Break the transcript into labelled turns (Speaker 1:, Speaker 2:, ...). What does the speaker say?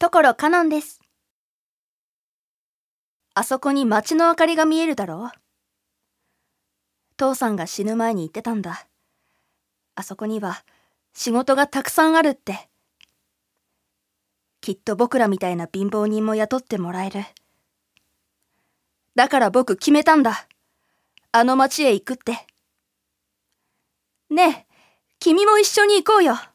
Speaker 1: 所カノンです。あそこに街の明かりが見えるだろう。父さんが死ぬ前に言ってたんだ。あそこには仕事がたくさんあるって。きっと僕らみたいな貧乏人も雇ってもらえる。だから僕決めたんだ。あの街へ行くって。ねえ、君も一緒に行こうよ。